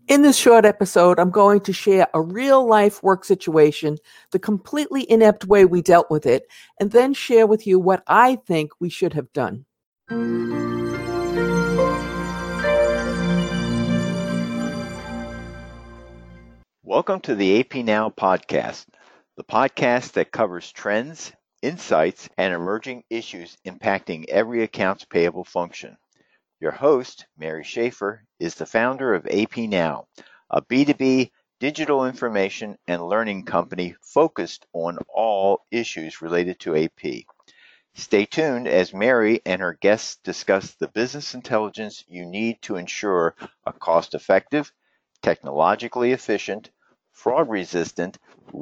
In this short episode, I'm going to share a real-life work situation, the completely inept way we dealt with it, and then share with you what I think we should have done. Welcome to the AP Now podcast, the podcast that covers trends, insights, and emerging issues impacting every accounts payable function. Your host, Mary Schaefer, is the founder of AP Now, a B2B digital information and learning company focused on all issues related to AP. Stay tuned as Mary and her guests discuss the business intelligence you need to ensure a cost-effective, technologically efficient, fraud-resistant,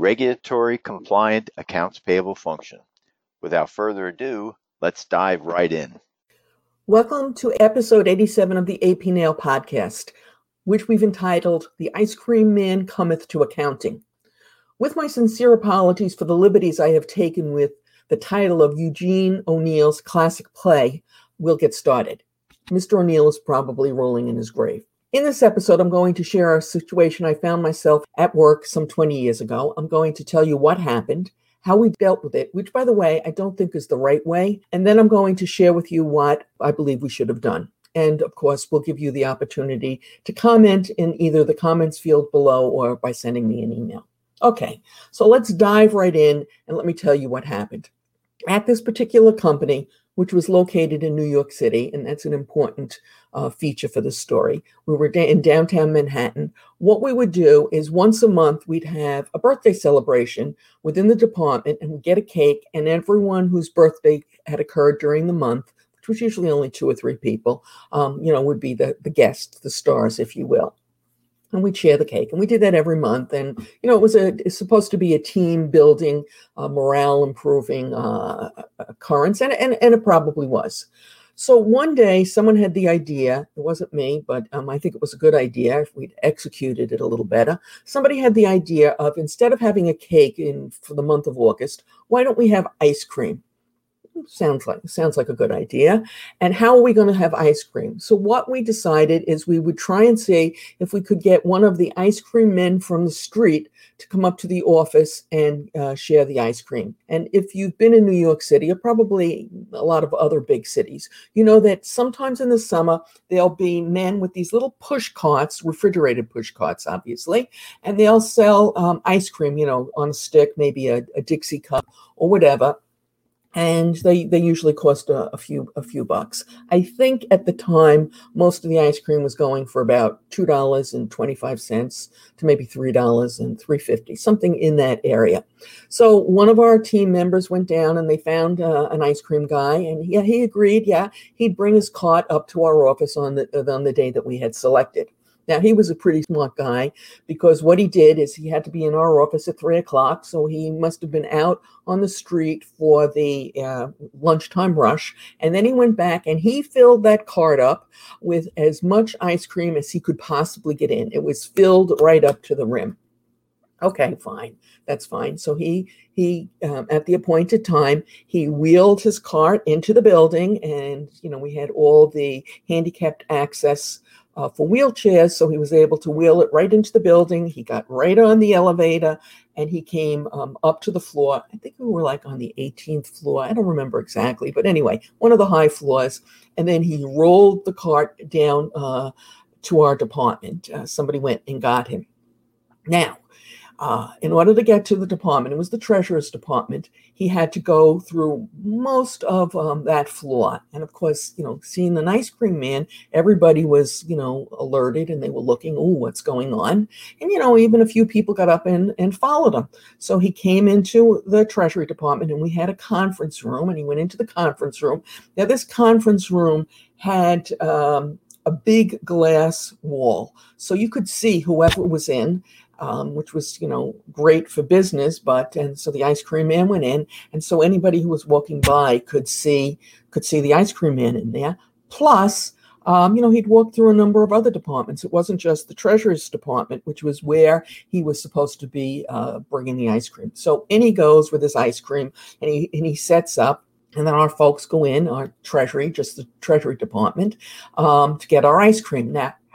regulatory-compliant accounts payable function. Without further ado, let's dive right in. Welcome to episode 87 of the AP Now podcast, which we've entitled, The Ice Cream Man Cometh to Accounting. With my sincere apologies for the liberties I have taken with the title of Eugene O'Neill's classic play, we'll get started. Mr. O'Neill is probably rolling in his grave. In this episode, I'm going to share a situation I found myself at work some 20 years ago. I'm going to tell you what happened, how we dealt with it, which, by the way, I don't think is the right way. And then I'm going to share with you what I believe we should have done. And of course, we'll give you the opportunity to comment in either the comments field below or by sending me an email. Okay, so let's dive right in and let me tell you what happened. At this particular company, which was located in New York City, and that's an important feature for this story. We were in downtown Manhattan. What we would do is once a month, we'd have a birthday celebration within the department and we'd get a cake, and everyone whose birthday had occurred during the month, which was usually only 2 or 3 people, would be the guests, the stars, if you will. And we'd share the cake. And we did that every month. And, it's supposed to be a team building, morale improving occurrence. And it probably was. So one day someone had the idea, it wasn't me, but I think it was a good idea if we'd executed it a little better. Somebody had the idea of, instead of having a cake for the month of August, why don't we have ice cream? Sounds like a good idea. And how are we going to have ice cream? So what we decided is we would try and see if we could get one of the ice cream men from the street to come up to the office and share the ice cream. And if you've been in New York City, or probably a lot of other big cities, you know that sometimes in the summer, there'll be men with these little push carts, refrigerated push carts, obviously, and they'll sell ice cream, on a stick, maybe a Dixie cup or whatever. And they usually cost a few bucks. I think at the time, most of the ice cream was going for about $2.25 to maybe $3 and $3.50, something in that area. So one of our team members went down and they found an ice cream guy, and he agreed. He'd bring his cart up to our office on the day that we had selected. Now, he was a pretty smart guy, because what he did is he had to be in our office at 3:00. So he must have been out on the street for the lunchtime rush. And then he went back and he filled that cart up with as much ice cream as he could possibly get in. It was filled right up to the rim. Okay, fine. That's fine. So he at the appointed time, he wheeled his cart into the building, and, we had all the handicapped access for wheelchairs, so he was able to wheel it right into the building. He got right on the elevator, and he came up to the floor. I think we were like on the 18th floor. I don't remember exactly, but anyway, one of the high floors. And then he rolled the cart down to our department. Somebody went and got him. Now, in order to get to the department, it was the treasurer's department, he had to go through most of that floor. And of course, seeing an ice cream man, everybody was, alerted, and they were looking, what's going on? And, even a few people got up and followed him. So he came into the treasury department, and we had a conference room, and he went into the conference room. Now, this conference room had a big glass wall, so you could see whoever was in. Which was, great for business, and so the ice cream man went in, and so anybody who was walking by could see the ice cream man in there. Plus, he'd walked through a number of other departments. It wasn't just the treasurer's department, which was where he was supposed to be bringing the ice cream. So in he goes with his ice cream, and he sets up. And then our folks go in, our treasury, just the treasury department, to get our ice cream. Now,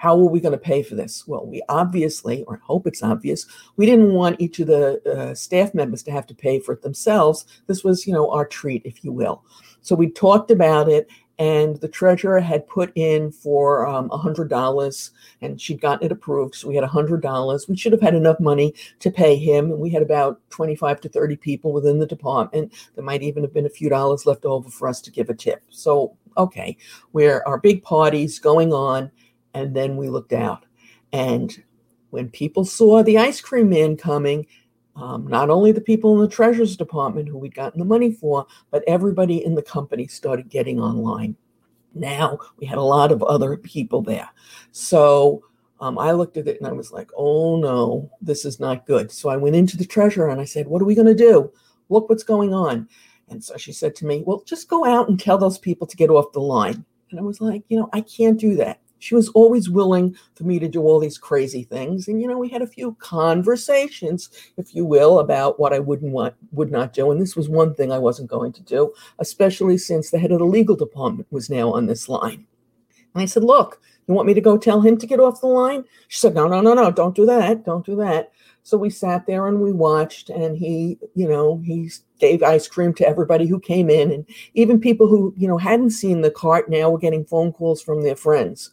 how are we going to pay for this? Well, we obviously, or I hope it's obvious, we didn't want each of the staff members to have to pay for it themselves. This was, our treat, if you will. So we talked about it, and the treasurer had put in for $100, and she'd gotten it approved. So we had $100. We should have had enough money to pay him. And we had about 25 to 30 people within the department. There might even have been a few dollars left over for us to give a tip. So, okay, where our big party's going on. And then we looked out. And when people saw the ice cream man coming, not only the people in the treasurer's department who we'd gotten the money for, but everybody in the company started getting online. Now we had a lot of other people there. So I looked at it and I was like, oh no, this is not good. So I went into the treasurer and I said, what are we going to do? Look what's going on. And so she said to me, well, just go out and tell those people to get off the line. And I was like, I can't do that. She was always willing for me to do all these crazy things. And, we had a few conversations, if you will, about what I would not do. And this was one thing I wasn't going to do, especially since the head of the legal department was now on this line. And I said, look, you want me to go tell him to get off the line? She said, no, don't do that. Don't do that. So we sat there and we watched, and he gave ice cream to everybody who came in. And even people who, hadn't seen the cart now were getting phone calls from their friends.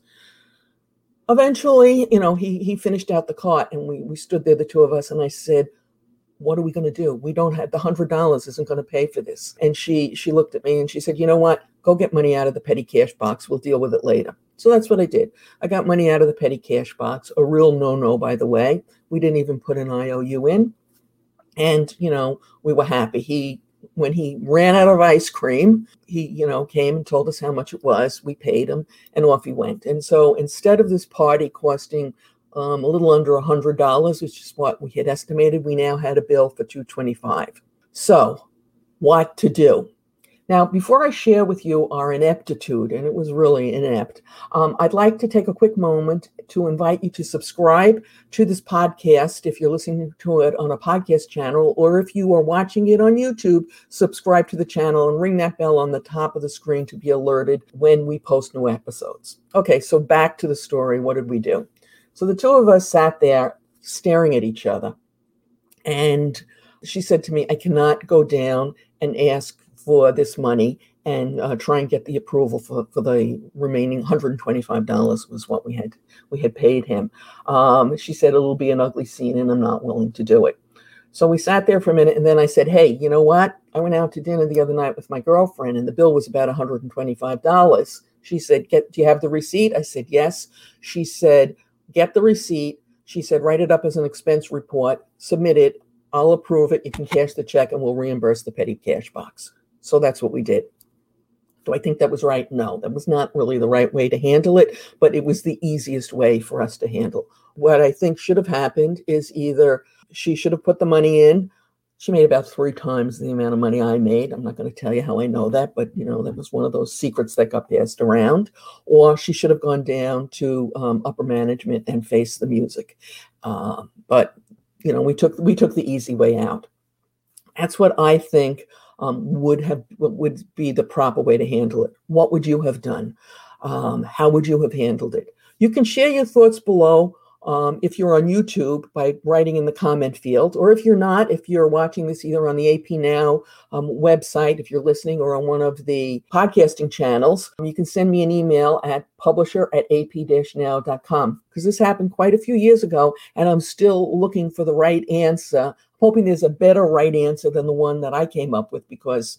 Eventually, he finished out the cart, and we stood there, the two of us, and I said, what are we going to do? We don't have, the $100 isn't going to pay for this. And she looked at me and she said, you know what? Go get money out of the petty cash box. We'll deal with it later. So that's what I did. I got money out of the petty cash box, a real no-no, by the way. We didn't even put an IOU in. And, we were happy. When he ran out of ice cream, he, came and told us how much it was. We paid him, and off he went. And so instead of this party costing a little under $100, which is what we had estimated, we now had a bill for $225. So what to do? Now, before I share with you our ineptitude, and it was really inept, I'd like to take a quick moment to invite you to subscribe to this podcast if you're listening to it on a podcast channel, or if you are watching it on YouTube, subscribe to the channel and ring that bell on the top of the screen to be alerted when we post new episodes. Okay, so back to the story. What did we do? So the two of us sat there staring at each other, and she said to me, I cannot go down and ask for this money and try and get the approval for the remaining $125 was what we had paid him. She said, it'll be an ugly scene and I'm not willing to do it. So we sat there for a minute, and then I said, hey, you know what? I went out to dinner the other night with my girlfriend, and the bill was about $125. She said, do you have the receipt? I said, yes. She said, get the receipt. She said, write it up as an expense report, submit it. I'll approve it. You can cash the check and we'll reimburse the petty cash box. So that's what we did. Do I think that was right? No, that was not really the right way to handle it, but it was the easiest way for us to handle. What I think should have happened is either she should have put the money in. She made about 3 times the amount of money I made. I'm not going to tell you how I know that, but that was one of those secrets that got passed around. Or she should have gone down to upper management and faced the music. But we took the easy way out. That's what I think would be the proper way to handle it. What would you have done? How would you have handled it? You can share your thoughts below if you're on YouTube by writing in the comment field, or if you're not, if you're watching this either on the AP Now website, if you're listening, or on one of the podcasting channels, you can send me an email at publisher@ap-now.com, because this happened quite a few years ago, and I'm still looking for the right answer, hoping there's a better right answer than the one that I came up with, because,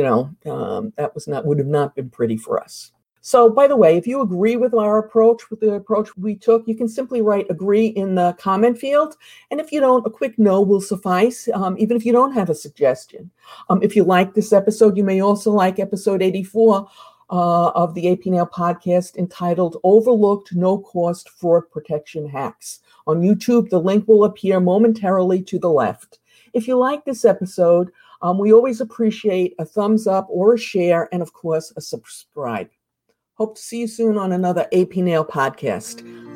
that would have not been pretty for us. So, by the way, if you agree with our approach, with the approach we took, you can simply write agree in the comment field. And if you don't, a quick no will suffice, even if you don't have a suggestion. If you like this episode, you may also like episode 84 of the AP Now podcast, entitled Overlooked No-Cost Fraud Protection Hacks. On YouTube, the link will appear momentarily to the left. If you like this episode, we always appreciate a thumbs up or a share, and of course, a subscribe. Hope to see you soon on another AP Now podcast.